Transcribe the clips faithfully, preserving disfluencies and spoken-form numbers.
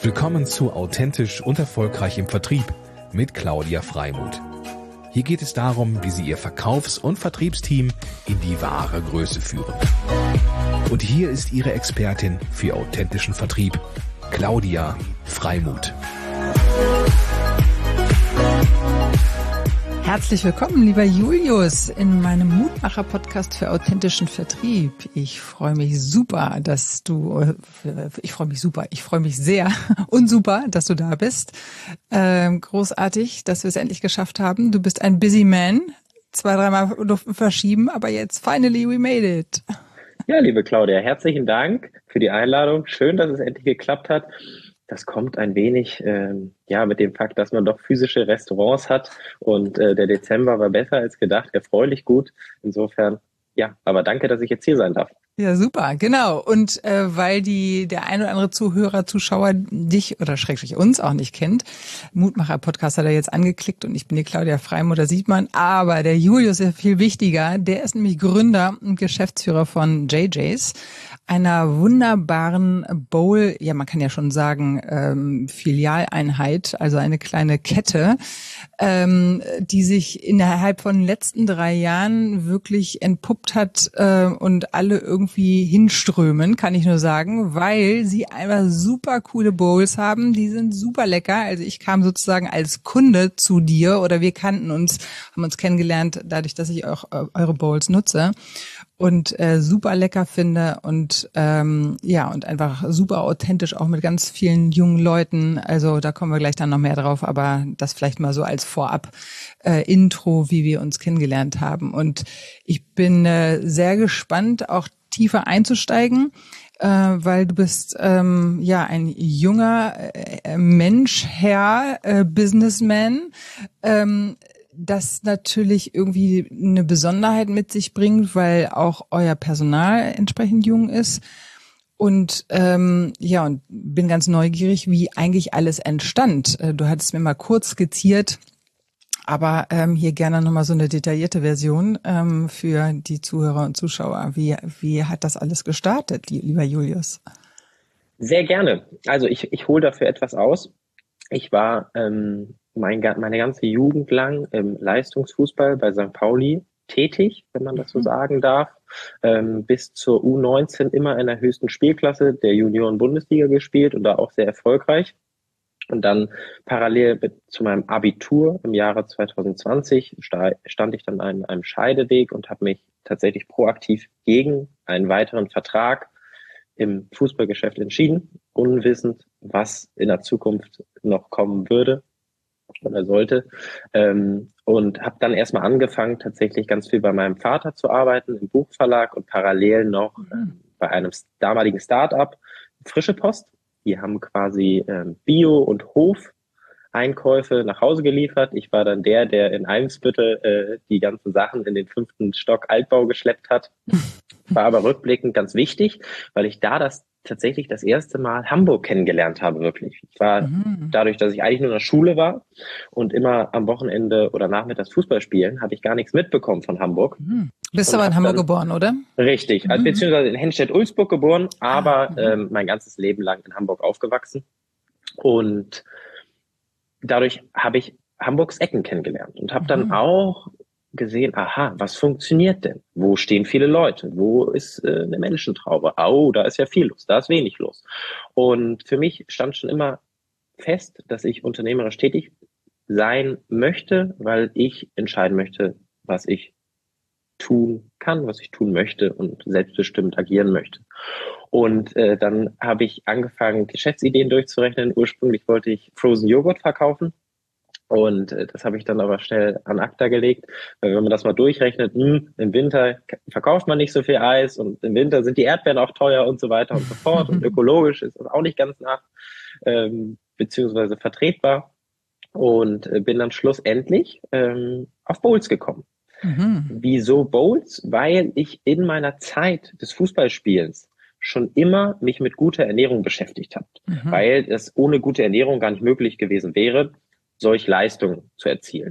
Willkommen zu Authentisch und Erfolgreich im Vertrieb mit Claudia Freimuth. Hier geht es darum, wie Sie Ihr Verkaufs- und Vertriebsteam in die wahre Größe führen. Und hier ist Ihre Expertin für authentischen Vertrieb, Claudia Freimuth. Herzlich willkommen, lieber Julius, in meinem Mutmacher-Podcast für authentischen Vertrieb. Ich freue mich super, dass du, ich freue mich super, ich freue mich sehr und super, dass du da bist. Ähm, großartig, dass wir es endlich geschafft haben. Du bist ein busy man, zwei, dreimal durften verschieben, aber jetzt finally we made it. Ja, liebe Claudia, herzlichen Dank für die Einladung. Schön, dass es endlich geklappt hat. Das kommt ein wenig ähm, ja mit dem Fakt, dass man doch physische Restaurants hat und äh, der Dezember war besser als gedacht, erfreulich gut. Insofern, ja, aber danke, dass ich jetzt hier sein darf. Ja, super, genau. Und äh, weil die der ein oder andere Zuhörer, Zuschauer dich oder schrägstrich uns auch nicht kennt, Mutmacher-Podcast hat er jetzt angeklickt und ich bin die Claudia Freimuth, da sieht man, aber der Julius ist ja viel wichtiger. Der ist nämlich Gründer und Geschäftsführer von J J's, einer wunderbaren Bowl, ja man kann ja schon sagen, ähm, Filialeinheit, also eine kleine Kette, ähm, die sich innerhalb von den letzten drei Jahren wirklich entpuppt hat äh, und alle irgendwie hinströmen, kann ich nur sagen, weil sie einfach super coole Bowls haben, die sind super lecker. Also ich kam sozusagen als Kunde zu dir oder wir kannten uns, haben uns kennengelernt, dadurch, dass ich auch äh, eure Bowls nutze. Und äh, super lecker finde und ähm, ja und einfach super authentisch auch mit ganz vielen jungen Leuten. Also da kommen wir gleich dann noch mehr drauf, aber das vielleicht mal so als Vorab äh, Intro, wie wir uns kennengelernt haben. Und ich bin äh, sehr gespannt, auch tiefer einzusteigen, äh, weil du bist ähm, ja ein junger äh, Mensch, Herr, äh, Businessman. Ähm, das natürlich irgendwie eine Besonderheit mit sich bringt, weil auch euer Personal entsprechend jung ist. Und ähm, ja, und bin ganz neugierig, wie eigentlich alles entstand. Du hattest mir mal kurz skizziert, aber ähm, hier gerne nochmal so eine detaillierte Version ähm, für die Zuhörer und Zuschauer. Wie, wie hat das alles gestartet, lieber Julius? Sehr gerne. Also ich, ich hole dafür etwas aus. Ich war ähm, mein, meine ganze Jugend lang im Leistungsfußball bei Sankt Pauli tätig, wenn man das so sagen darf, ähm, bis zur U neunzehn immer in der höchsten Spielklasse der Junioren-Bundesliga gespielt und da auch sehr erfolgreich. Und dann parallel zu meinem Abitur im Jahre zwanzig zwanzig stand ich dann an einem Scheideweg und habe mich tatsächlich proaktiv gegen einen weiteren Vertrag im Fußballgeschäft entschieden, unwissend, was in der Zukunft noch kommen würde oder sollte. Ähm, und habe dann erstmal angefangen, tatsächlich ganz viel bei meinem Vater zu arbeiten, im Buchverlag und parallel noch ähm, bei einem damaligen Start-up, Frische Post. Die haben quasi ähm, Bio- und Hofeinkäufe nach Hause geliefert. Ich war dann der, der in Eimsbüttel äh, die ganzen Sachen in den fünften Stock Altbau geschleppt hat. War aber rückblickend ganz wichtig, weil ich da das tatsächlich das erste Mal Hamburg kennengelernt habe, wirklich. Ich war mhm. dadurch, dass ich eigentlich nur in der Schule war und immer am Wochenende oder nachmittags Fußball spielen, habe ich gar nichts mitbekommen von Hamburg. Mhm. Bist aber in Hamburg dann, geboren, oder? Richtig, mhm. also, beziehungsweise in Henstedt-Ulzburg geboren, aber mhm. ähm, mein ganzes Leben lang in Hamburg aufgewachsen. Und dadurch habe ich Hamburgs Ecken kennengelernt und habe mhm. dann auch gesehen, aha, was funktioniert denn? Wo stehen viele Leute? Wo ist äh, eine Menschentraube? Oh, da ist ja viel los, da ist wenig los. Und für mich stand schon immer fest, dass ich unternehmerisch tätig sein möchte, weil ich entscheiden möchte, was ich tun kann, was ich tun möchte und selbstbestimmt agieren möchte. Und äh, dann habe ich angefangen, Geschäftsideen durchzurechnen. Ursprünglich wollte ich Frozen Joghurt verkaufen. Und das habe ich dann aber schnell an acta gelegt, weil wenn man das mal durchrechnet, mh, im Winter verkauft man nicht so viel Eis und im Winter sind die Erdbeeren auch teuer und so weiter und so fort und ökologisch ist das auch nicht ganz nach, ähm, beziehungsweise vertretbar und äh, bin dann schlussendlich ähm, auf Bowls gekommen. Mhm. Wieso Bowls? Weil ich in meiner Zeit des Fußballspielens schon immer mich mit guter Ernährung beschäftigt habe, mhm. weil es ohne gute Ernährung gar nicht möglich gewesen wäre, solch Leistungen zu erzielen.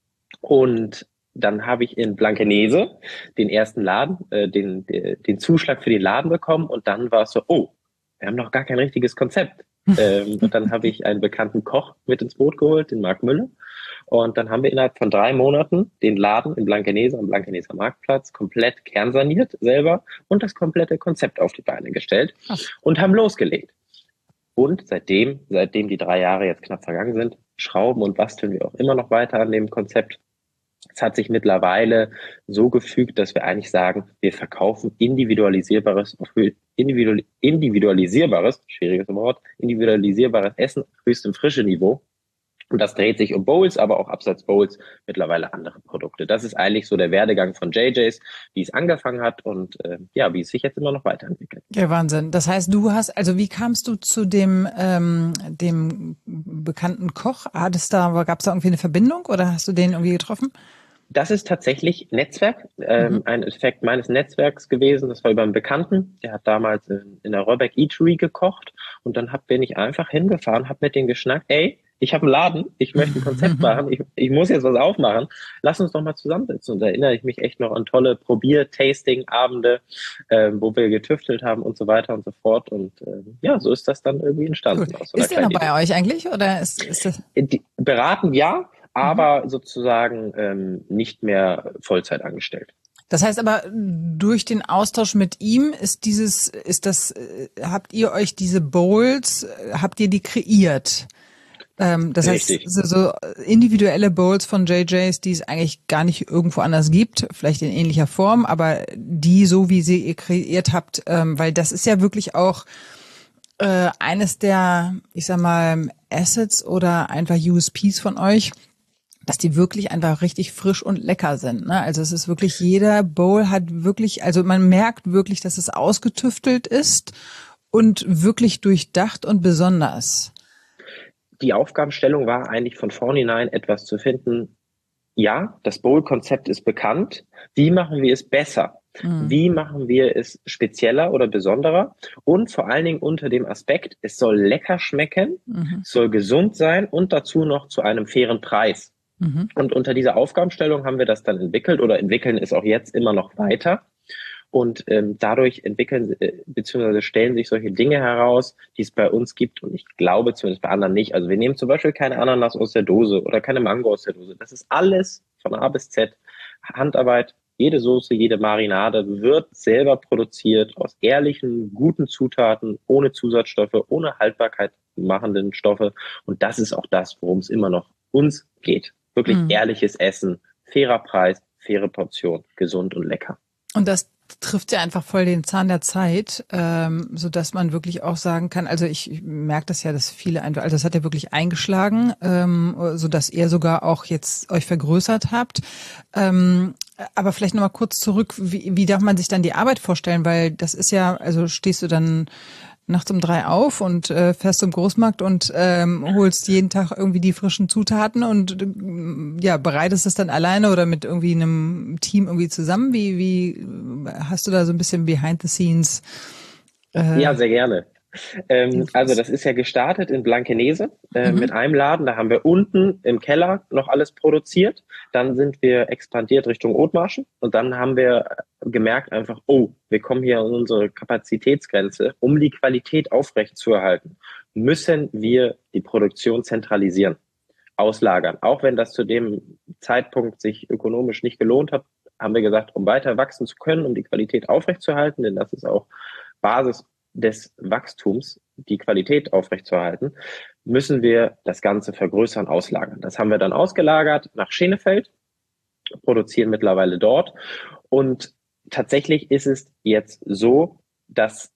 Und dann habe ich in Blankenese den ersten Laden, äh, den, den Zuschlag für den Laden bekommen und dann war es so, oh, wir haben noch gar kein richtiges Konzept. ähm, und dann habe ich einen bekannten Koch mit ins Boot geholt, den Marc Müller. Und dann haben wir innerhalb von drei Monaten den Laden in Blankenese am Blankeneser Marktplatz komplett kernsaniert selber und das komplette Konzept auf die Beine gestellt und haben losgelegt. Und seitdem, seitdem die drei Jahre jetzt knapp vergangen sind, schrauben und basteln wir auch immer noch weiter an dem Konzept. Es hat sich mittlerweile so gefügt, dass wir eigentlich sagen, wir verkaufen individualisierbares, individual, individualisierbares, schwieriges Wort, individualisierbares Essen auf höchstem Frische-Niveau. Und das dreht sich um Bowls, aber auch abseits Bowls mittlerweile andere Produkte. Das ist eigentlich so der Werdegang von J J's, wie es angefangen hat und äh, ja, wie es sich jetzt immer noch weiterentwickelt. Ja, Wahnsinn. Das heißt, du hast, also wie kamst du zu dem ähm, dem bekannten Koch? Hattest da, gab es da irgendwie eine Verbindung oder hast du den irgendwie getroffen? Das ist tatsächlich Netzwerk, ähm, mhm. ein Effekt meines Netzwerks gewesen. Das war über einen Bekannten, der hat damals in, in der Röbeck Eatery gekocht und dann hab, bin ich einfach hingefahren, hab mit denen geschnackt, ey, ich habe einen Laden, ich möchte ein Konzept machen, ich, ich muss jetzt was aufmachen, lass uns doch mal zusammensitzen. Und da erinnere ich mich echt noch an tolle Probier-Tasting-Abende, äh, wo wir getüftelt haben und so weiter und so fort. Und äh, ja, so ist das dann irgendwie entstanden. Aus so ist der noch bei euch eigentlich? Oder ist, ist das? Die, beraten ja, aber mhm. sozusagen ähm, nicht mehr Vollzeit angestellt. Das heißt aber, durch den Austausch mit ihm ist dieses, ist das, habt ihr euch diese Bowls, habt ihr die kreiert? Ähm, das Richtig. heißt, so, so individuelle Bowls von J J's, die es eigentlich gar nicht irgendwo anders gibt, vielleicht in ähnlicher Form, aber die so, wie sie ihr kreiert habt, ähm, weil das ist ja wirklich auch äh, eines der, ich sag mal, Assets oder einfach U S Ps von euch, dass die wirklich einfach richtig frisch und lecker sind. Ne? Also es ist wirklich, jeder Bowl hat wirklich, also man merkt wirklich, dass es ausgetüftelt ist und wirklich durchdacht und besonders. Die Aufgabenstellung war eigentlich von vornherein etwas zu finden, ja, das Bowl-Konzept ist bekannt, wie machen wir es besser? Mhm. Wie machen wir es spezieller oder besonderer? Und vor allen Dingen unter dem Aspekt, es soll lecker schmecken, mhm. es soll gesund sein und dazu noch zu einem fairen Preis. Mhm. Und unter dieser Aufgabenstellung haben wir das dann entwickelt oder entwickeln es auch jetzt immer noch weiter. Und ähm, dadurch entwickeln äh, bzw. stellen sich solche Dinge heraus, die es bei uns gibt. Und ich glaube zumindest bei anderen nicht. Also wir nehmen zum Beispiel keine Ananas aus der Dose oder keine Mango aus der Dose. Das ist alles von A bis Z Handarbeit. Jede Soße, jede Marinade wird selber produziert aus ehrlichen, guten Zutaten, ohne Zusatzstoffe, ohne Haltbarkeit machenden Stoffe. Und das ist auch das, worum es immer noch uns geht. Wirklich mhm. ehrliches Essen, fairer Preis, faire Portion, gesund und lecker. Und das trifft ja einfach voll den Zahn der Zeit, ähm, so dass man wirklich auch sagen kann, also ich, ich merke das ja, dass viele einfach, also das hat ja wirklich eingeschlagen, ähm, so dass ihr sogar auch jetzt euch vergrößert habt. Ähm, aber vielleicht nochmal kurz zurück, wie, wie darf man sich dann die Arbeit vorstellen? Weil das ist ja, also stehst du dann nachts um drei auf und äh, fährst zum Großmarkt und ähm, holst jeden Tag irgendwie die frischen Zutaten und äh, ja, bereitest es dann alleine oder mit irgendwie einem Team irgendwie zusammen? Wie, wie hast du da so ein bisschen behind the scenes? Äh, ja, sehr gerne. Ähm, also das ist ja gestartet in Blankenese äh, mhm. mit einem Laden. Da haben wir unten im Keller noch alles produziert. Dann sind wir expandiert Richtung Othmarschen und dann haben wir gemerkt einfach, oh, wir kommen hier an unsere Kapazitätsgrenze. Um die Qualität aufrechtzuerhalten, müssen wir die Produktion zentralisieren, auslagern. Auch wenn das zu dem Zeitpunkt sich ökonomisch nicht gelohnt hat, haben wir gesagt, um weiter wachsen zu können, um die Qualität aufrechtzuerhalten, denn das ist auch Basis des Wachstums, die Qualität aufrechtzuerhalten, müssen wir das Ganze vergrößern, auslagern. Das haben wir dann ausgelagert nach Schenefeld, produzieren mittlerweile dort. Und tatsächlich ist es jetzt so, dass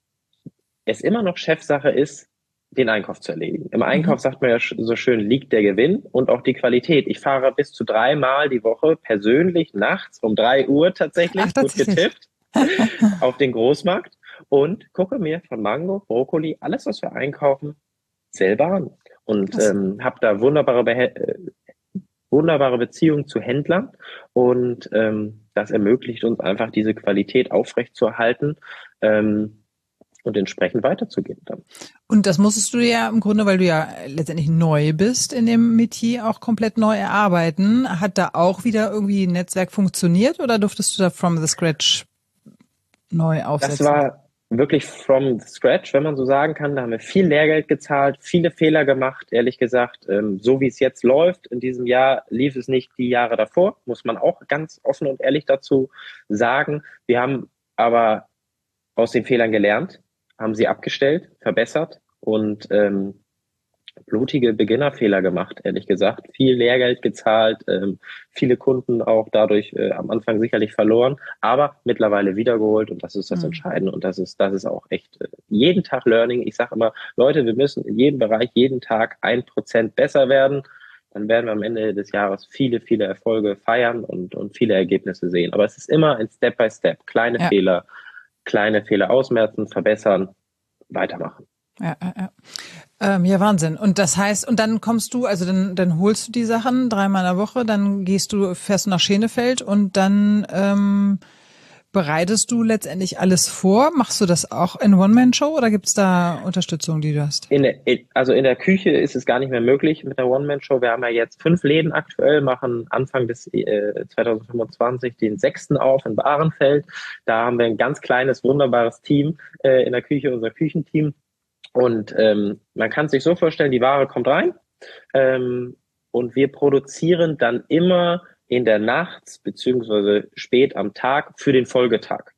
es immer noch Chefsache ist, den Einkauf zu erledigen. Im Einkauf mhm. sagt man ja so schön, liegt der Gewinn und auch die Qualität. Ich fahre bis zu dreimal die Woche persönlich nachts um drei Uhr tatsächlich, Ach, gut getippt, auf den Großmarkt und gucke mir von Mango, Brokkoli, alles, was wir einkaufen, selber an. Und ähm, habe da wunderbare, Be- äh, wunderbare Beziehungen zu Händlern. Und ähm, das ermöglicht uns einfach, diese Qualität aufrechtzuerhalten ähm, und entsprechend weiterzugeben dann. Und das musstest du ja im Grunde, weil du ja letztendlich neu bist in dem Metier, auch komplett neu erarbeiten. Hat da auch wieder irgendwie ein Netzwerk funktioniert oder durftest du da from the scratch neu aufsetzen? Das war wirklich from scratch, wenn man so sagen kann. Da haben wir viel Lehrgeld gezahlt, viele Fehler gemacht, ehrlich gesagt. Ähm, so wie es jetzt läuft, in diesem Jahr lief es nicht die Jahre davor, muss man auch ganz offen und ehrlich dazu sagen. Wir haben aber aus den Fehlern gelernt, haben sie abgestellt, verbessert und ähm, blutige Beginnerfehler gemacht, ehrlich gesagt. Viel Lehrgeld gezahlt, ähm, viele Kunden auch dadurch äh, am Anfang sicherlich verloren, aber mittlerweile wiedergeholt und das ist das mhm. Entscheidende und das ist, das ist auch echt äh, jeden Tag Learning. Ich sage immer, Leute, wir müssen in jedem Bereich jeden Tag ein Prozent besser werden. Dann werden wir am Ende des Jahres viele, viele Erfolge feiern und, und viele Ergebnisse sehen. Aber es ist immer ein Step by Step. Kleine ja. Fehler, kleine Fehler ausmerzen, verbessern, weitermachen. Ja, ja, ja. Ähm, ja, Wahnsinn. Und das heißt, und dann kommst du, also dann, dann holst du die Sachen dreimal in der Woche, dann gehst du, fährst du nach Schenefeld und dann ähm, bereitest du letztendlich alles vor. Machst du das auch in One-Man-Show oder gibt's da Unterstützung, die du hast? In der, also in der Küche ist es gar nicht mehr möglich mit der One-Man-Show. Wir haben ja jetzt fünf Läden aktuell, machen Anfang des äh, zwanzig fünfundzwanzig den sechsten auf in Bahrenfeld. Da haben wir ein ganz kleines, wunderbares Team äh, in der Küche, unser Küchenteam. Und ähm, man kann sich so vorstellen, die Ware kommt rein ähm, und wir produzieren dann immer in der Nacht beziehungsweise spät am Tag für den Folgetag.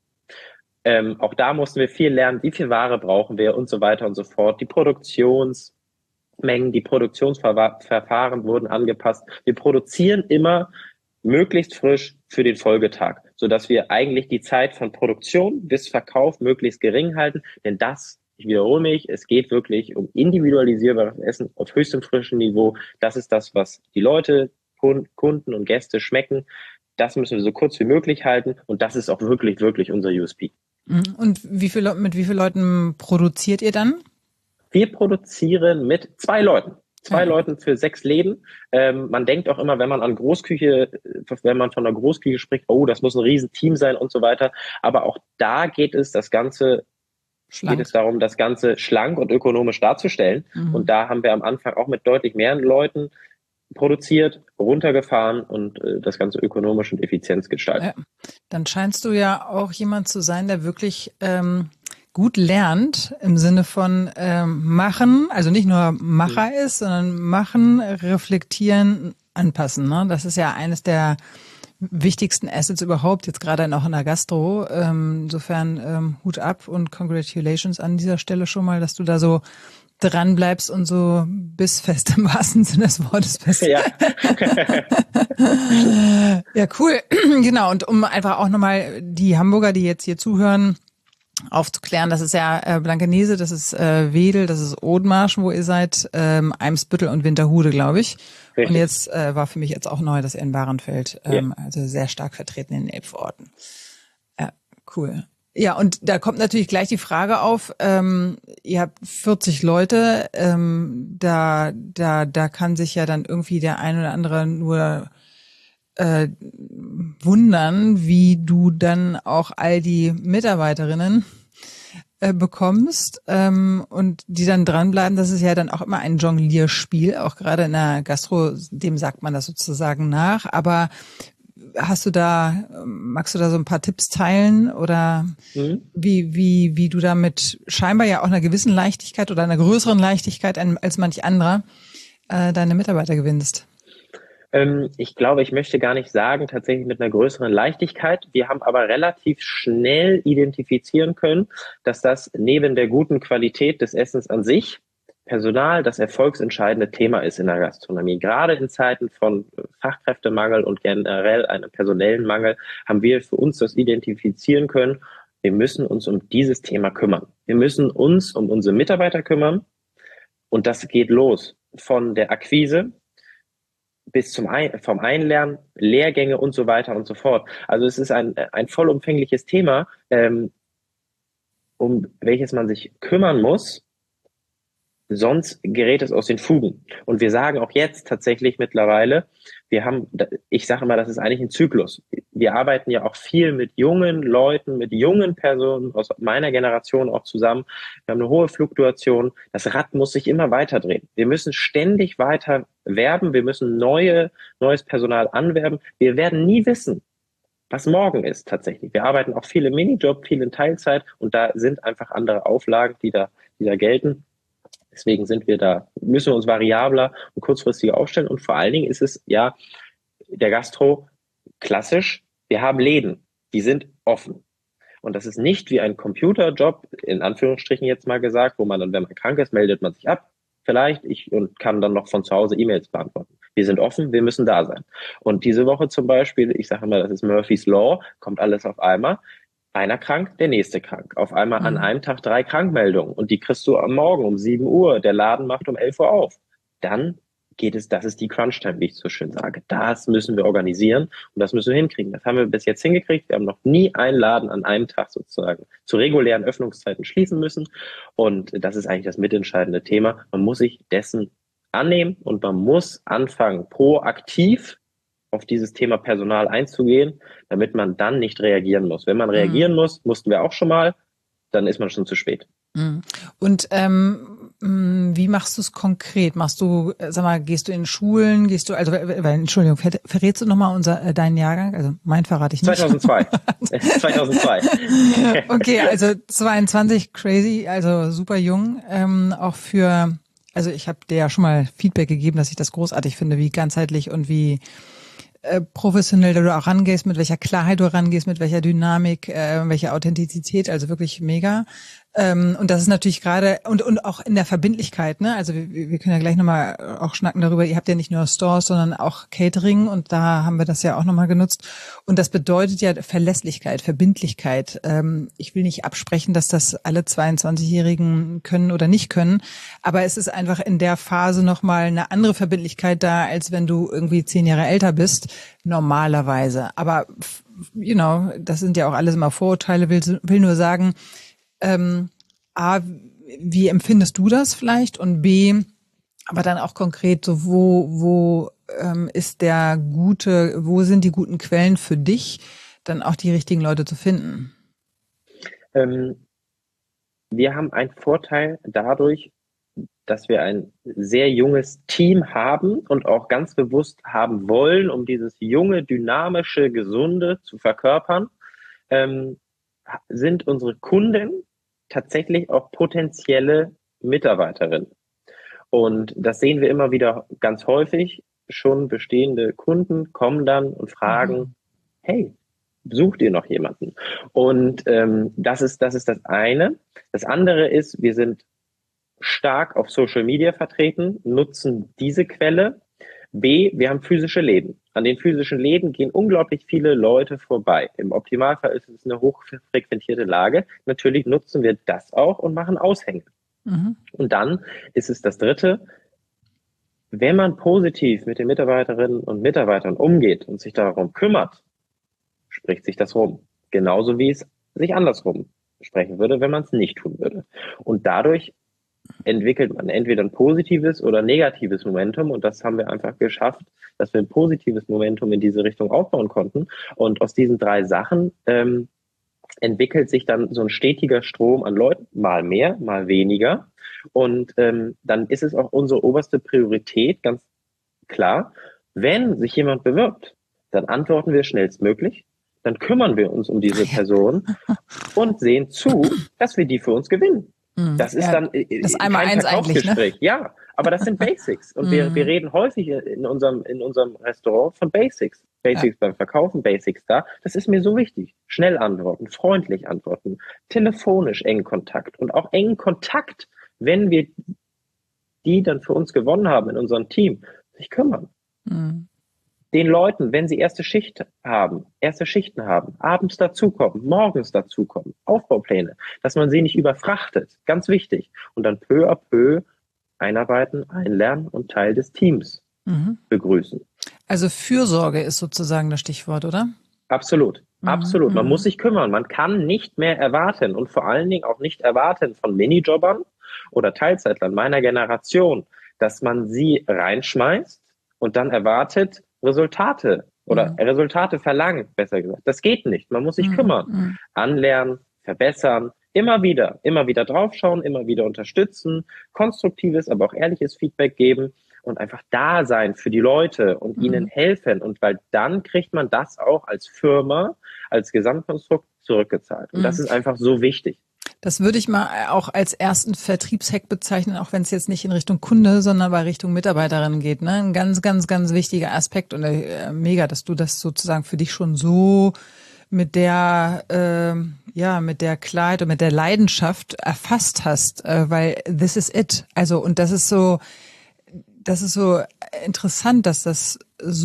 Ähm, auch da mussten wir viel lernen, wie viel Ware brauchen wir und so weiter und so fort. Die Produktionsmengen, die Produktionsverfahren wurden angepasst. Wir produzieren immer möglichst frisch für den Folgetag, sodass wir eigentlich die Zeit von Produktion bis Verkauf möglichst gering halten, denn das Ich wiederhole mich, es geht wirklich um individualisierbares Essen auf höchstem frischen Niveau. Das ist das, was die Leute, Kunden und Gäste schmecken. Das müssen wir so kurz wie möglich halten und das ist auch wirklich, wirklich unser U S P. Und wie viel, mit wie vielen Leuten produziert ihr dann? Wir produzieren mit zwei Leuten. Zwei ja. Leuten für sechs Läden. Ähm, man denkt auch immer, wenn man an Großküche, wenn man von einer Großküche spricht, oh, das muss ein Riesenteam sein und so weiter. Aber auch da geht es, das Ganze Schlank. geht es darum, das Ganze schlank und ökonomisch darzustellen. Mhm. Und da haben wir am Anfang auch mit deutlich mehr Leuten produziert, runtergefahren und äh, das Ganze ökonomisch und effizient gestaltet. Ja. Dann scheinst du ja auch jemand zu sein, der wirklich ähm, gut lernt im Sinne von ähm, machen, also nicht nur Macher mhm. ist, sondern machen, reflektieren, anpassen. Ne? Das ist ja eines der wichtigsten Assets überhaupt, jetzt gerade noch in der Gastro. Ähm, insofern ähm, Hut ab und Congratulations an dieser Stelle schon mal, dass du da so dran bleibst und so bissfest im wahrsten Sinne des Wortes bist. Ja. Ja, cool. Genau. Und um einfach auch nochmal die Hamburger, die jetzt hier zuhören, aufzuklären, das ist ja äh, Blankenese, das ist äh, Wedel, das ist Odenmarschen, wo ihr seid, ähm, Eimsbüttel und Winterhude, glaube ich. Richtig. Und jetzt äh, war für mich jetzt auch neu, dass ihr in Bahrenfeld, ähm, ja. also sehr stark vertreten in den Elbvororten. Ja, cool. Ja, und da kommt natürlich gleich die Frage auf, ähm, ihr habt vierzig Leute, ähm, da, da, da kann sich ja dann irgendwie der ein oder andere nur äh, wundern, wie du dann auch all die Mitarbeiterinnen äh, bekommst ähm, und die dann dranbleiben. Das ist ja dann auch immer ein Jonglierspiel, auch gerade in der Gastro, dem sagt man das sozusagen nach, aber hast du da, magst du da so ein paar Tipps teilen oder mhm. wie, wie, wie du da mit scheinbar ja auch einer gewissen Leichtigkeit oder einer größeren Leichtigkeit als manch anderer äh, deine Mitarbeiter gewinnst? Ähm, ich glaube, ich möchte gar nicht sagen, tatsächlich mit einer größeren Leichtigkeit. Wir haben aber relativ schnell identifizieren können, dass das neben der guten Qualität des Essens an sich Personal das erfolgsentscheidende Thema ist in der Gastronomie. Gerade in Zeiten von Fachkräftemangel und generell einem personellen Mangel haben wir für uns das identifizieren können. Wir müssen uns um dieses Thema kümmern. Wir müssen uns um unsere Mitarbeiter kümmern und das geht los von der Akquise bis zum Ein- vom Einlernen, Lehrgänge und so weiter und so fort. Also es ist ein, ein vollumfängliches Thema, ähm, um welches man sich kümmern muss. Sonst gerät es aus den Fugen. Und wir sagen auch jetzt tatsächlich mittlerweile, wir haben, ich sage immer, das ist eigentlich ein Zyklus. Wir arbeiten ja auch viel mit jungen Leuten, mit jungen Personen aus meiner Generation auch zusammen. Wir haben eine hohe Fluktuation. Das Rad muss sich immer weiter drehen. Wir müssen ständig weiter werben. Wir müssen neue, neues Personal anwerben. Wir werden nie wissen, was morgen ist tatsächlich. Wir arbeiten auch viel im Minijob, viel in Teilzeit und da sind einfach andere Auflagen, die da, die da gelten. Deswegen sind wir da, müssen wir uns variabler und kurzfristiger aufstellen und vor allen Dingen ist es ja der Gastro klassisch. Wir haben Läden, die sind offen. Und das ist nicht wie ein Computerjob, in Anführungsstrichen jetzt mal gesagt, wo man dann, wenn man krank ist, meldet man sich ab, vielleicht, ich und kann dann noch von zu Hause E-Mails beantworten. Wir sind offen, wir müssen da sein. Und diese Woche zum Beispiel, ich sage immer, das ist Murphy's Law, kommt alles auf einmal. Einer krank, der nächste krank. Auf einmal mhm. an einem Tag drei Krankmeldungen und die kriegst du am Morgen um sieben Uhr. Der Laden macht um elf Uhr auf. Dann geht es, das ist die Crunch-Time, wie ich so schön sage. Das müssen wir organisieren und das müssen wir hinkriegen. Das haben wir bis jetzt hingekriegt. Wir haben noch nie einen Laden an einem Tag sozusagen zu regulären Öffnungszeiten schließen müssen. Und das ist eigentlich das mitentscheidende Thema. Man muss sich dessen annehmen und man muss anfangen, proaktiv auf dieses Thema Personal einzugehen, damit man dann nicht reagieren muss. Wenn man reagieren mhm. muss, mussten wir auch schon mal, dann ist man schon zu spät. Und ähm, wie machst du es konkret? Machst du, sag mal, gehst du in Schulen, gehst du, also, weil, Entschuldigung, ver, verrätst du nochmal unser, äh, deinen Jahrgang? Also, mein verrate ich nicht. zweitausendzwei. zweitausendzwei. Okay, also zweiundzwanzig, crazy, also super jung, ähm, auch für, also ich habe dir ja schon mal Feedback gegeben, dass ich das großartig finde, wie ganzheitlich und wie äh, professionell du auch rangehst, mit welcher Klarheit du rangehst, mit welcher Dynamik, äh, welcher Authentizität, also wirklich mega. Ähm, und das ist natürlich gerade, und und auch in der Verbindlichkeit, ne? Also wir, wir können ja gleich nochmal auch schnacken darüber, ihr habt ja nicht nur Stores, sondern auch Catering und da haben wir das ja auch nochmal genutzt. Und das bedeutet ja Verlässlichkeit, Verbindlichkeit. Ähm, ich will nicht absprechen, dass das alle zweiundzwanzigjährigen können oder nicht können, aber es ist einfach in der Phase nochmal eine andere Verbindlichkeit da, als wenn du irgendwie zehn Jahre älter bist, normalerweise. Aber, you know, das sind ja auch alles immer Vorurteile, will, will nur sagen, Ähm, A, wie empfindest du das vielleicht? Und B, aber dann auch konkret, so wo, wo ähm, ist der gute, wo sind die guten Quellen für dich, dann auch die richtigen Leute zu finden? Ähm, wir haben einen Vorteil dadurch, dass wir ein sehr junges Team haben und auch ganz bewusst haben wollen, um dieses junge, dynamische, gesunde zu verkörpern, ähm, sind unsere Kunden tatsächlich auch potenzielle Mitarbeiterinnen. Und das sehen wir immer wieder ganz häufig. Schon bestehende Kunden kommen dann und fragen, mhm. hey, sucht ihr noch jemanden? Und ähm, das ist, das ist das eine. Das andere ist, wir sind stark auf Social Media vertreten, nutzen diese Quelle. B, wir haben physische Läden. An den physischen Läden gehen unglaublich viele Leute vorbei. Im Optimalfall ist es eine hochfrequentierte Lage. Natürlich nutzen wir das auch und machen Aushänge. Mhm. Und dann ist es das Dritte, wenn man positiv mit den Mitarbeiterinnen und Mitarbeitern umgeht und sich darum kümmert, spricht sich das rum. Genauso wie es sich andersrum sprechen würde, wenn man es nicht tun würde. Und dadurch entwickelt man entweder ein positives oder negatives Momentum und das haben wir einfach geschafft, dass wir ein positives Momentum in diese Richtung aufbauen konnten und aus diesen drei Sachen ähm, entwickelt sich dann so ein stetiger Strom an Leuten, mal mehr, mal weniger und ähm, dann ist es auch unsere oberste Priorität, ganz klar, wenn sich jemand bewirbt, dann antworten wir schnellstmöglich, dann kümmern wir uns um diese Person und sehen zu, dass wir die für uns gewinnen. Das ist ja, dann das einmal kein eins Verkaufsgespräch. Ne? Ja, aber das sind Basics. Und wir, wir reden häufig in unserem, in unserem Restaurant von Basics. Basics ja. beim Verkaufen, Basics da. Das ist mir so wichtig. Schnell antworten, freundlich antworten, telefonisch engen Kontakt und auch engen Kontakt, wenn wir die dann für uns gewonnen haben in unserem Team, sich kümmern. Mhm. Den Leuten, wenn sie erste Schicht haben, erste Schichten haben, abends dazukommen, morgens dazukommen, Aufbaupläne, dass man sie nicht überfrachtet, ganz wichtig. Und dann peu à peu einarbeiten, einlernen und Teil des Teams mhm. begrüßen. Also Fürsorge ist sozusagen das Stichwort, oder? Absolut, mhm. absolut. Man mhm. muss sich kümmern. Man kann nicht mehr erwarten und vor allen Dingen auch nicht erwarten von Minijobbern oder Teilzeitlern meiner Generation, dass man sie reinschmeißt und dann erwartet, Resultate oder mhm. Resultate verlangen, besser gesagt. Das geht nicht. Man muss sich mhm. kümmern. Mhm. Anlernen, verbessern, immer wieder, immer wieder draufschauen, immer wieder unterstützen, konstruktives, aber auch ehrliches Feedback geben und einfach da sein für die Leute und Mhm. ihnen helfen. Und weil dann kriegt man das auch als Firma, als Gesamtkonstrukt zurückgezahlt. Und Mhm. das ist einfach so wichtig. Das würde ich mal auch als ersten Vertriebshack bezeichnen, auch wenn es jetzt nicht in Richtung Kunde, sondern bei Richtung Mitarbeiterin geht. Ne? Ein ganz, ganz, ganz wichtiger Aspekt und äh, mega, dass du das sozusagen für dich schon so mit der, äh, ja, mit der Klarheit und mit der Leidenschaft erfasst hast, äh, weil this is it. Also, und das ist so, das ist so interessant, dass das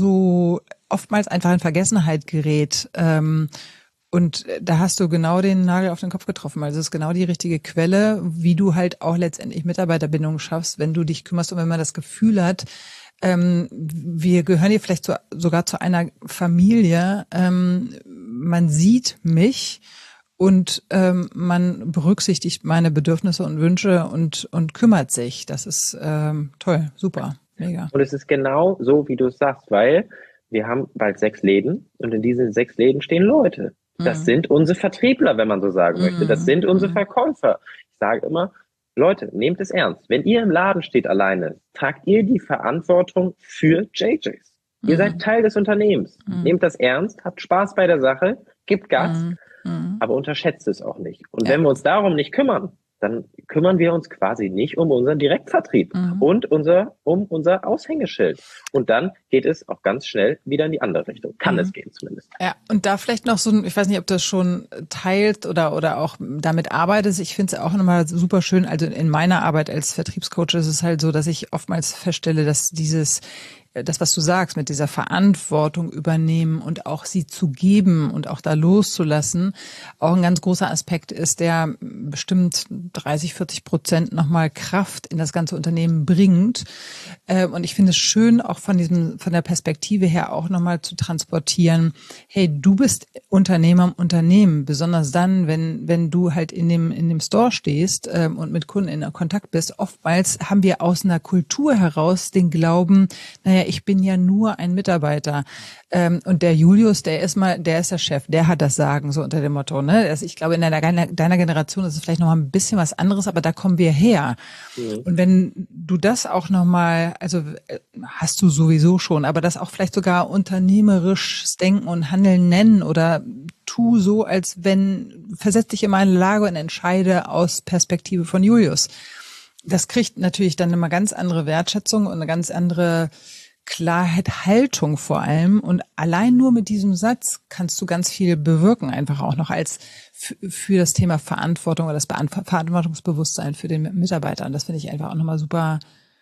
so oftmals einfach in Vergessenheit gerät. Ähm, Und da hast du genau den Nagel auf den Kopf getroffen. Also es ist genau die richtige Quelle, wie du halt auch letztendlich Mitarbeiterbindung schaffst, wenn du dich kümmerst und wenn man das Gefühl hat, ähm, wir gehören hier vielleicht zu, sogar zu einer Familie. Ähm, man sieht mich und ähm, man berücksichtigt meine Bedürfnisse und Wünsche und und kümmert sich. Das ist ähm, toll, super, mega. Und es ist genau so, wie du es sagst, weil wir haben bald sechs Läden und in diesen sechs Läden stehen Leute. Das Mhm. sind unsere Vertriebler, wenn man so sagen möchte. Das sind unsere Mhm. Verkäufer. Ich sage immer, Leute, nehmt es ernst. Wenn ihr im Laden steht alleine, tragt ihr die Verantwortung für J Js. Ihr Mhm. seid Teil des Unternehmens. Mhm. Nehmt das ernst, habt Spaß bei der Sache, gebt Gas, Mhm. Mhm. aber unterschätzt es auch nicht. Und Ja. wenn wir uns darum nicht kümmern, dann kümmern wir uns quasi nicht um unseren Direktvertrieb Mhm. und unser, um unser Aushängeschild. Und dann geht es auch ganz schnell wieder in die andere Richtung. Kann Mhm. es gehen zumindest. Ja, und da vielleicht noch so ein, ich weiß nicht, ob du das schon teilt oder oder auch damit arbeitest. Ich finde es auch nochmal super schön. Also in meiner Arbeit als Vertriebscoach ist es halt so, dass ich oftmals feststelle, dass dieses das, was du sagst, mit dieser Verantwortung übernehmen und auch sie zu geben und auch da loszulassen, auch ein ganz großer Aspekt ist, der bestimmt dreißig, vierzig Prozent nochmal Kraft in das ganze Unternehmen bringt. Und ich finde es schön, auch von diesem, von der Perspektive her auch nochmal zu transportieren. Hey, du bist Unternehmer im Unternehmen, besonders dann, wenn, wenn du halt in dem, in dem Store stehst und mit Kunden in Kontakt bist. Oftmals haben wir aus einer Kultur heraus den Glauben, naja, ich bin ja nur ein Mitarbeiter. Ähm, und der Julius, der ist mal, der ist der Chef, der hat das Sagen, so unter dem Motto, ne? Also ich glaube, in deiner, deiner Generation ist es vielleicht noch mal ein bisschen was anderes, aber da kommen wir her. Mhm. Und wenn du das auch noch mal, also hast du sowieso schon, aber das auch vielleicht sogar unternehmerisches Denken und Handeln nennen oder tu so, als wenn, versetz dich in meine Lage und entscheide aus Perspektive von Julius. Das kriegt natürlich dann immer ganz andere Wertschätzung und eine ganz andere Klarheit, Haltung vor allem. Und allein nur mit diesem Satz kannst du ganz viel bewirken, einfach auch noch als für das Thema Verantwortung oder das Verantwortungsbewusstsein für den Mitarbeiter. Und das finde ich einfach auch nochmal super,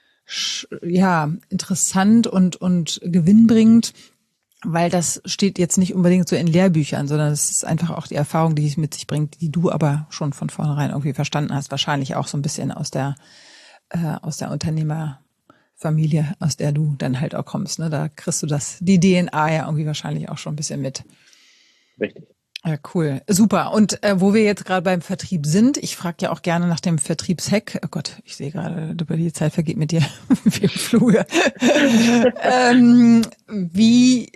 ja, interessant und, und gewinnbringend, weil das steht jetzt nicht unbedingt so in Lehrbüchern, sondern es ist einfach auch die Erfahrung, die es mit sich bringt, die du aber schon von vornherein irgendwie verstanden hast. Wahrscheinlich auch so ein bisschen aus der, äh, aus der Unternehmer Familie, aus der du dann halt auch kommst, ne? Da kriegst du das, die D N A ja irgendwie wahrscheinlich auch schon ein bisschen mit. Richtig. Ja, cool. Super. Und äh, wo wir jetzt gerade beim Vertrieb sind, ich frage ja auch gerne nach dem Vertriebshack. Oh Gott, ich sehe gerade, die Zeit vergeht mit dir wie im Fluge. ähm, wie,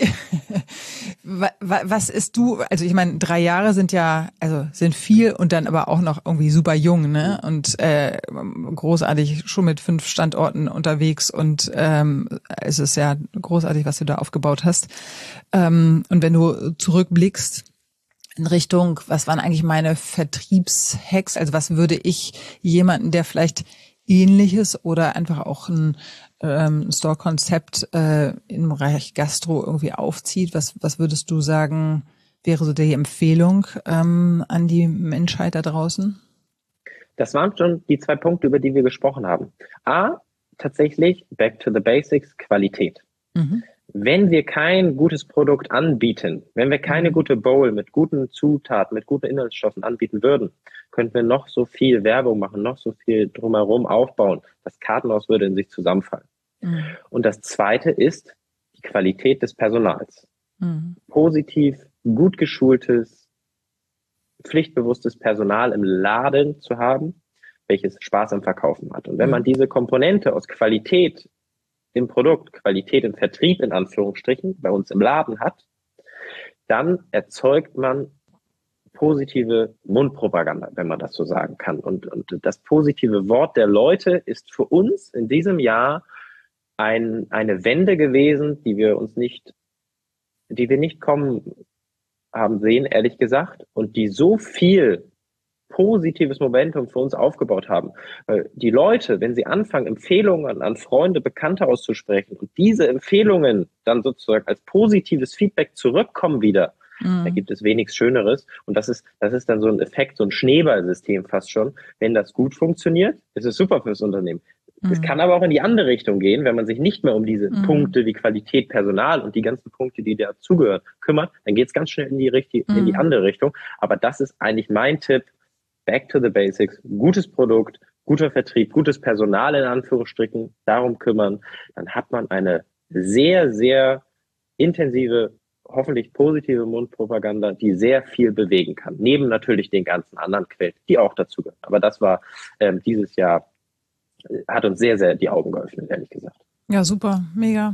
was ist du, also ich meine, drei Jahre sind ja, also sind viel und dann aber auch noch irgendwie super jung, ne? Und äh, großartig, schon mit fünf Standorten unterwegs und ähm, es ist ja großartig, was du da aufgebaut hast. Ähm, und wenn du zurückblickst, in Richtung, was waren eigentlich meine Vertriebshacks? Also was würde ich jemanden, der vielleicht Ähnliches oder einfach auch ein ähm, Store-Konzept äh, im Bereich Gastro irgendwie aufzieht, was was würdest du sagen, wäre so die Empfehlung ähm, an die Menschheit da draußen? Das waren schon die zwei Punkte, über die wir gesprochen haben. A, tatsächlich, back to the basics, Qualität. Mhm. Wenn wir kein gutes Produkt anbieten, wenn wir keine mhm. gute Bowl mit guten Zutaten, mit guten Inhaltsstoffen anbieten würden, könnten wir noch so viel Werbung machen, noch so viel drumherum aufbauen. Das Kartenhaus würde in sich zusammenfallen. Mhm. Und das Zweite ist die Qualität des Personals. Mhm. Positiv, gut geschultes, pflichtbewusstes Personal im Laden zu haben, welches Spaß am Verkaufen hat. Und wenn mhm. man diese Komponente aus Qualität im Produkt, Qualität im Vertrieb in Anführungsstrichen bei uns im Laden hat, dann erzeugt man positive Mundpropaganda, wenn man das so sagen kann. Und, und das positive Wort der Leute ist für uns in diesem Jahr ein, eine Wende gewesen, die wir uns nicht, die wir nicht kommen haben sehen, ehrlich gesagt, und die so viel positives Momentum für uns aufgebaut haben. Weil die Leute, wenn sie anfangen, Empfehlungen an Freunde, Bekannte auszusprechen und diese Empfehlungen dann sozusagen als positives Feedback zurückkommen wieder, mhm. da gibt es wenig Schöneres. Und das ist, das ist dann so ein Effekt, so ein Schneeballsystem fast schon. Wenn das gut funktioniert, ist es super fürs Unternehmen. Mhm. Es kann aber auch in die andere Richtung gehen, wenn man sich nicht mehr um diese mhm. Punkte wie Qualität, Personal und die ganzen Punkte, die dazugehören, kümmert, dann geht es ganz schnell in die, Richtung, mhm. in die andere Richtung. Aber das ist eigentlich mein Tipp. Back to the basics, gutes Produkt, guter Vertrieb, gutes Personal in Anführungsstrichen, darum kümmern, dann hat man eine sehr, sehr intensive, hoffentlich positive Mundpropaganda, die sehr viel bewegen kann. Neben natürlich den ganzen anderen Quellen, die auch dazugehören. Aber das war ähm, dieses Jahr, hat uns sehr, sehr die Augen geöffnet, ehrlich gesagt. Ja, super, mega.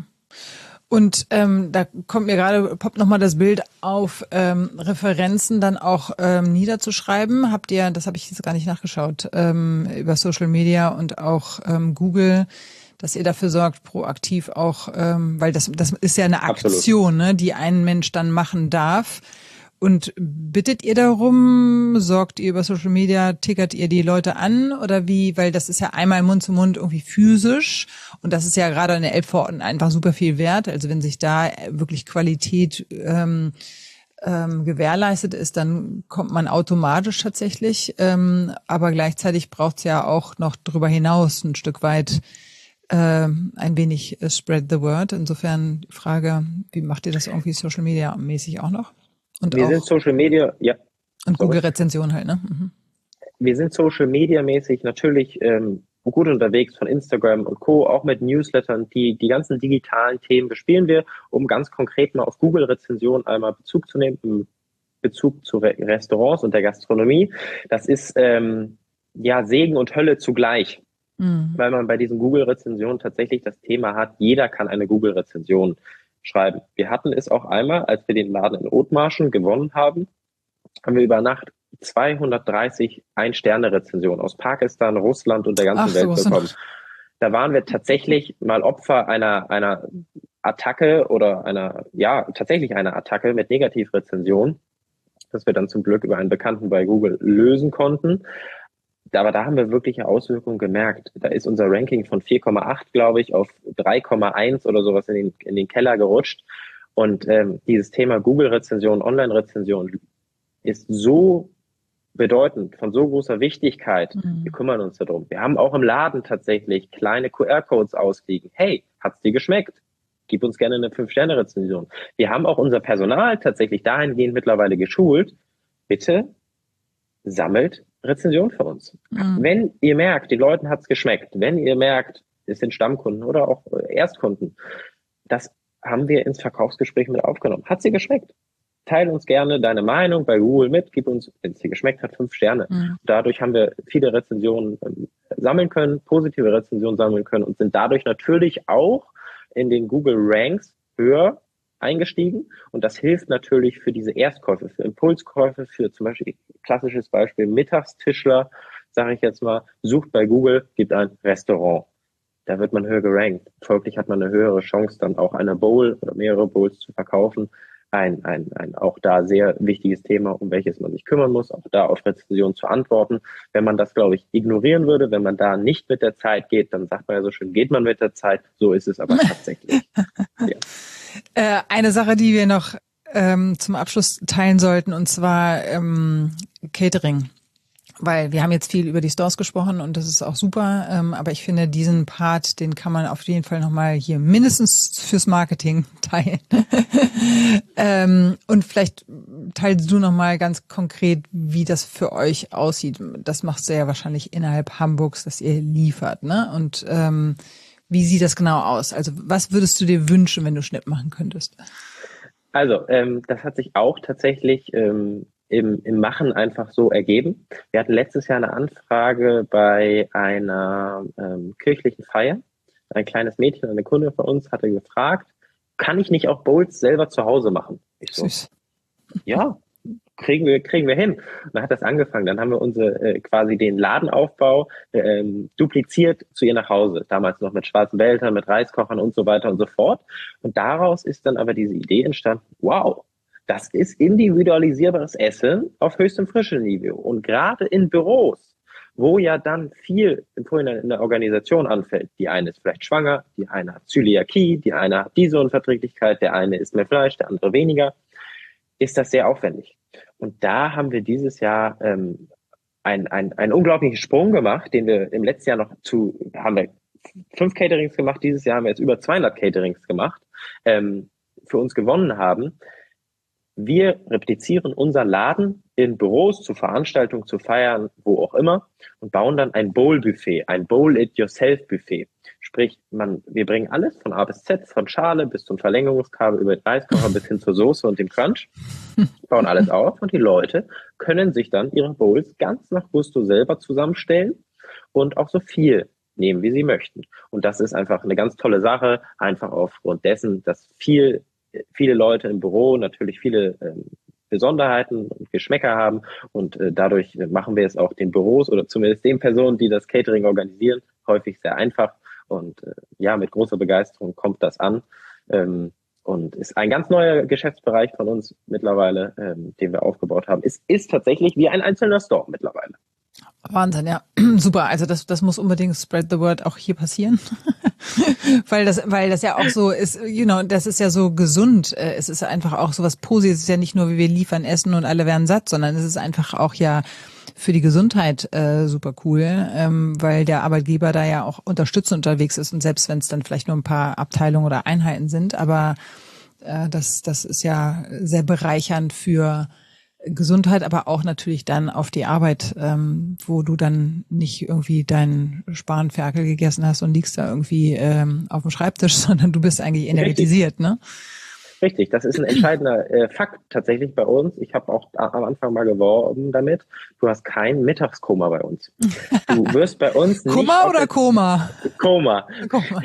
Und ähm, da kommt mir gerade, poppt nochmal das Bild auf, ähm, Referenzen dann auch ähm, niederzuschreiben. Habt ihr, das habe ich jetzt gar nicht nachgeschaut, ähm, über Social Media und auch ähm, Google, dass ihr dafür sorgt, proaktiv auch, ähm, weil das das ist ja eine Aktion, ne, die ein Mensch dann machen darf. Und bittet ihr darum, sorgt ihr über Social Media, tickert ihr die Leute an oder wie? Weil das ist ja einmal Mund zu Mund irgendwie physisch und das ist ja gerade in der Elbphorten einfach super viel wert. Also wenn sich da wirklich Qualität ähm, ähm, gewährleistet ist, dann kommt man automatisch tatsächlich. Ähm, aber gleichzeitig braucht es ja auch noch darüber hinaus ein Stück weit äh, ein wenig äh, spread the word. Insofern die Frage, wie macht ihr das irgendwie Social Media mäßig auch noch? Und wir auch, sind Social Media, ja. Und Google-Rezension halt, ne? Mhm. Wir sind Social Media mäßig natürlich ähm, gut unterwegs von Instagram und Co., auch mit Newslettern. Die, die ganzen digitalen Themen bespielen wir, um ganz konkret mal auf Google-Rezension einmal Bezug zu nehmen, im Bezug zu Re- Restaurants und der Gastronomie. Das ist ähm, ja Segen und Hölle zugleich, mhm. weil man bei diesen Google-Rezensionen tatsächlich das Thema hat, jeder kann eine Google-Rezension schreiben. Wir hatten es auch einmal, als wir den Laden in Othmarschen gewonnen haben, haben wir über Nacht zweihundertdreißig Ein-Sterne-Rezensionen aus Pakistan, Russland und der ganzen Ach, Welt so bekommen. Da waren wir tatsächlich mal Opfer einer einer Attacke oder einer, ja, tatsächlich einer Attacke mit Negativrezension, das wir dann zum Glück über einen Bekannten bei Google lösen konnten. Aber da haben wir wirkliche Auswirkungen gemerkt. Da ist unser Ranking von vier Komma acht, glaube ich, auf drei Komma eins oder sowas in den, in den Keller gerutscht. Und ähm, dieses Thema Google-Rezension, Online-Rezension ist so bedeutend, von so großer Wichtigkeit. Mhm. Wir kümmern uns darum. Wir haben auch im Laden tatsächlich kleine Q R-Codes ausliegen. Hey, hat's dir geschmeckt? Gib uns gerne eine fünf Sterne Rezension. Wir haben auch unser Personal tatsächlich dahingehend mittlerweile geschult. Bitte sammelt Rezension für uns. Mhm. Wenn ihr merkt, den Leuten hat's geschmeckt, wenn ihr merkt, es sind Stammkunden oder auch Erstkunden, das haben wir ins Verkaufsgespräch mit aufgenommen. Hat's dir geschmeckt? Teil uns gerne deine Meinung bei Google mit, gib uns, wenn es dir geschmeckt hat, fünf Sterne. Mhm. Dadurch haben wir viele Rezensionen ähm, sammeln können, positive Rezensionen sammeln können und sind dadurch natürlich auch in den Google Ranks höher eingestiegen. Und das hilft natürlich für diese Erstkäufe, für Impulskäufe, für zum Beispiel, klassisches Beispiel, Mittagstischler, sage ich jetzt mal, sucht bei Google, gibt ein Restaurant. Da wird man höher gerankt. Folglich hat man eine höhere Chance, dann auch eine Bowl oder mehrere Bowls zu verkaufen. Ein, ein, ein auch da sehr wichtiges Thema, um welches man sich kümmern muss, auch da auf Rezensionen zu antworten. Wenn man das, glaube ich, ignorieren würde, wenn man da nicht mit der Zeit geht, dann sagt man ja so schön, geht man mit der Zeit. So ist es aber tatsächlich. Ja. Äh, eine Sache, die wir noch ähm, zum Abschluss teilen sollten, und zwar ähm, Catering. Weil wir haben jetzt viel über die Stores gesprochen und das ist auch super, ähm, aber ich finde, diesen Part, den kann man auf jeden Fall nochmal hier mindestens fürs Marketing teilen. ähm, und vielleicht teilst du nochmal ganz konkret, wie das für euch aussieht. Das machst du ja wahrscheinlich innerhalb Hamburgs, dass ihr liefert, ne? Und ähm, wie sieht das genau aus? Also was würdest du dir wünschen, wenn du Schnitt machen könntest? Also ähm, das hat sich auch tatsächlich ähm, im, im Machen einfach so ergeben. Wir hatten letztes Jahr eine Anfrage bei einer ähm, kirchlichen Feier. Ein kleines Mädchen, eine Kunde von uns, hatte gefragt, kann ich nicht auch Bowls selber zu Hause machen? Ich so, Süß. Ja, kriegen wir, kriegen wir hin. Und dann hat das angefangen. Dann haben wir unsere, äh, quasi den Ladenaufbau ähm, dupliziert zu ihr nach Hause. Damals noch mit schwarzen Behältern, mit Reiskochern und so weiter und so fort. Und daraus ist dann aber diese Idee entstanden, wow, das ist individualisierbares Essen auf höchstem Frischenniveau. Und gerade in Büros, wo ja dann viel im Vorhinein in der Organisation anfällt. Die eine ist vielleicht schwanger, die eine hat Zöliakie, die eine hat diese Unverträglichkeit, der eine isst mehr Fleisch, der andere weniger. Ist das sehr aufwendig. Und da haben wir dieses Jahr ähm, einen, einen, einen unglaublichen Sprung gemacht, den wir im letzten Jahr noch zu, haben wir fünf Caterings gemacht, dieses Jahr haben wir jetzt über zweihundert Caterings gemacht, ähm, für uns gewonnen haben. Wir replizieren unser Laden in Büros, zu Veranstaltungen, zu Feiern, wo auch immer, und bauen dann ein Bowl-Buffet, ein Bowl-it-yourself-Buffet. Sprich, man, wir bringen alles von A bis Z, von Schale bis zum Verlängerungskabel über den Reiskocher bis hin zur Soße und dem Crunch, bauen alles auf und die Leute können sich dann ihre Bowls ganz nach Gusto selber zusammenstellen und auch so viel nehmen, wie sie möchten. Und das ist einfach eine ganz tolle Sache, einfach aufgrund dessen, dass viel, viele Leute im Büro natürlich viele ähm, Besonderheiten und Geschmäcker haben und äh, dadurch machen wir es auch den Büros oder zumindest den Personen, die das Catering organisieren, häufig sehr einfach. Und äh, ja, mit großer Begeisterung kommt das an ähm, und ist ein ganz neuer Geschäftsbereich von uns mittlerweile, ähm, den wir aufgebaut haben. Es ist tatsächlich wie ein einzelner Store mittlerweile. Wahnsinn, ja. Super. Also das, das muss unbedingt spread the word auch hier passieren. weil das, weil das ja auch so ist, you know, das ist ja so gesund. Es ist einfach auch so was Positives. Es ist ja nicht nur, wie wir liefern, essen und alle werden satt, sondern es ist einfach auch ja für die Gesundheit äh, super cool, ähm, weil der Arbeitgeber da ja auch unterstützend unterwegs ist und selbst wenn es dann vielleicht nur ein paar Abteilungen oder Einheiten sind, aber äh, das, das ist ja sehr bereichernd für Gesundheit, aber auch natürlich dann auf die Arbeit, ähm, wo du dann nicht irgendwie deinen Spanferkel gegessen hast und liegst da irgendwie ähm, auf dem Schreibtisch, sondern du bist eigentlich energetisiert, ne? Richtig, das ist ein entscheidender äh, Fakt tatsächlich bei uns. Ich habe auch am Anfang mal geworben damit. Du hast kein Mittagskoma bei uns. Du wirst bei uns nicht Koma oder Koma? Koma. Koma.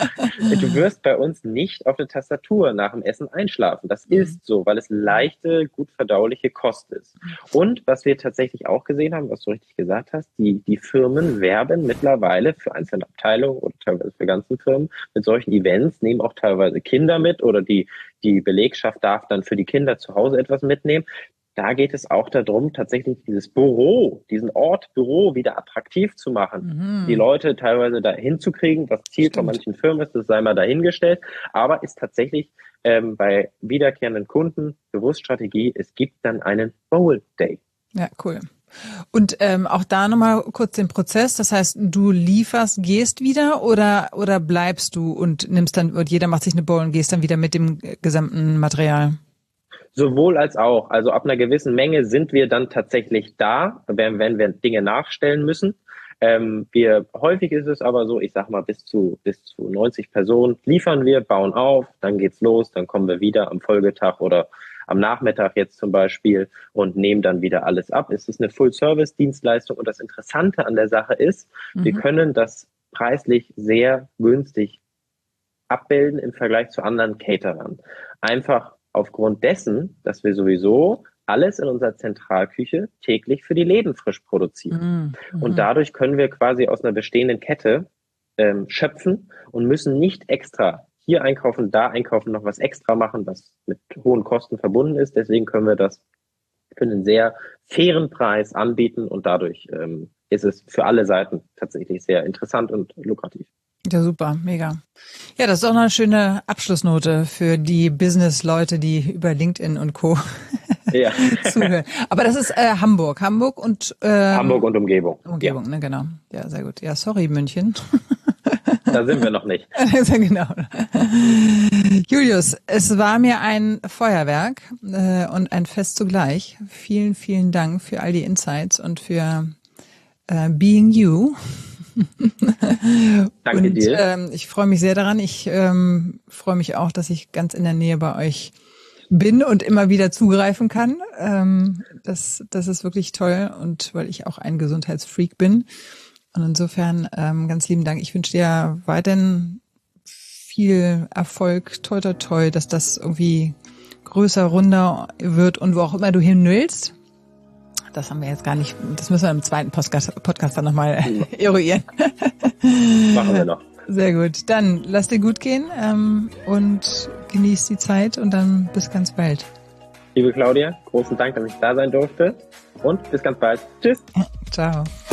Du wirst bei uns nicht auf der Tastatur nach dem Essen einschlafen. Das mhm. ist so, weil es leichte, gut verdauliche Kost ist. Und was wir tatsächlich auch gesehen haben, was du richtig gesagt hast, die, die Firmen werben mittlerweile für einzelne Abteilungen oder teilweise für ganze Firmen mit solchen Events, nehmen auch teilweise Kinder mit oder die Die Belegschaft darf dann für die Kinder zu Hause etwas mitnehmen. Da geht es auch darum, tatsächlich dieses Büro, diesen Ort Büro wieder attraktiv zu machen. Mhm. Die Leute teilweise da hinzukriegen, was Ziel Stimmt. von manchen Firmen ist, das sei mal dahingestellt. Aber ist tatsächlich ähm, bei wiederkehrenden Kunden Bewusststrategie, es gibt dann einen Bowl Day. Ja, cool. Und ähm, auch da nochmal kurz den Prozess. Das heißt, du lieferst, gehst wieder oder oder bleibst du und nimmst dann, und jeder macht sich eine Bowl und gehst dann wieder mit dem gesamten Material? Sowohl als auch. Also ab einer gewissen Menge sind wir dann tatsächlich da, wenn, wenn wir Dinge nachstellen müssen. Ähm, wir häufig ist es aber so, ich sag mal bis zu bis zu neunzig Personen liefern wir, bauen auf, dann geht's los, dann kommen wir wieder am Folgetag oder am Nachmittag jetzt zum Beispiel und nehmen dann wieder alles ab. Es ist eine Full-Service-Dienstleistung und das Interessante an der Sache ist, mhm. wir können das preislich sehr günstig abbilden im Vergleich zu anderen Caterern. Einfach aufgrund dessen, dass wir sowieso alles in unserer Zentralküche täglich für die Läden frisch produzieren. Mhm. Und dadurch können wir quasi aus einer bestehenden Kette ähm, schöpfen und müssen nicht extra hier einkaufen, da einkaufen, noch was extra machen, was mit hohen Kosten verbunden ist. Deswegen können wir das für einen sehr fairen Preis anbieten und dadurch ähm, ist es für alle Seiten tatsächlich sehr interessant und lukrativ. Ja, super, mega. Ja, das ist auch noch eine schöne Abschlussnote für die Business-Leute, die über LinkedIn und Co. ja. zuhören. Aber das ist äh, Hamburg, Hamburg und ähm, Hamburg und Umgebung. Umgebung, ja. ne, genau. Ja, sehr gut. Ja, sorry, München. Da sind wir noch nicht. Genau. Julius, es war mir ein Feuerwerk äh, und ein Fest zugleich. Vielen, vielen Dank für all die Insights und für äh, Being You. Danke und, dir. Ähm, ich freue mich sehr daran. Ich ähm, freue mich auch, dass ich ganz in der Nähe bei euch bin und immer wieder zugreifen kann. Ähm, das, das ist wirklich toll und weil ich auch ein Gesundheitsfreak bin. Und insofern ähm, ganz lieben Dank. Ich wünsche dir weiterhin viel Erfolg, toi toi toi, dass das irgendwie größer, runder wird und wo auch immer du hin willst. Das haben wir jetzt gar nicht, das müssen wir im zweiten Podcast, Podcast dann nochmal eruieren. Machen wir noch. Sehr gut. Dann lass dir gut gehen ähm, und genieß die Zeit und dann bis ganz bald. Liebe Claudia, großen Dank, dass ich da sein durfte und bis ganz bald. Tschüss. Ciao.